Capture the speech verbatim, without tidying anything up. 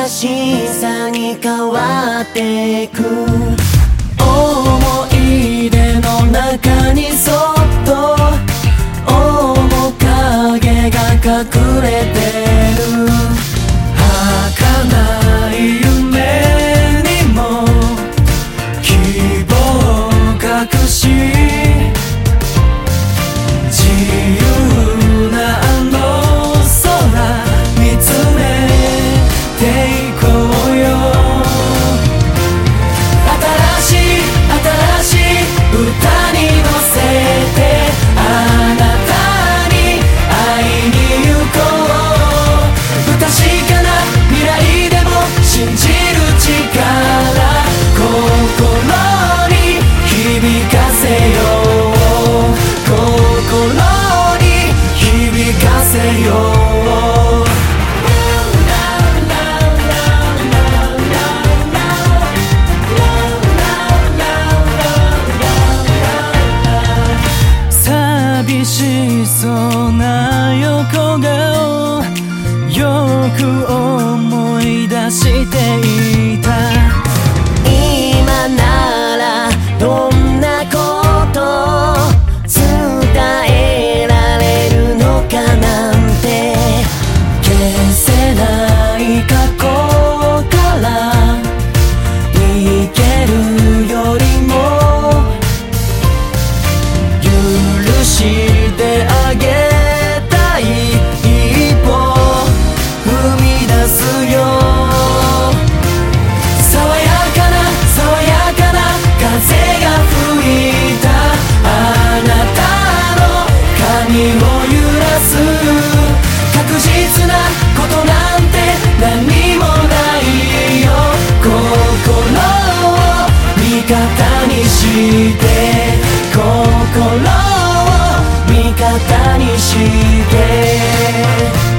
優しさに変わってく。思い出の中にそっと面影が隠れてる。儚い夢にも希望を隠し、自由なあの空見つめていこうよ。新しい新しい歌に乗せてあなたに会いに行こう。不確かな未来でも信じる力、心に響かせよう。心に響かせよう。寂しそうな横顔、よく思い出していた。今ならどんなこと伝えられるのかなんて、消せない過去から生けるよりも許してあげたい一歩踏み出すよ。爽やかな爽やかな風が吹いたあなたの髪を揺らす。確実なことなんて何もないよ。心を味方にして、心を味方にして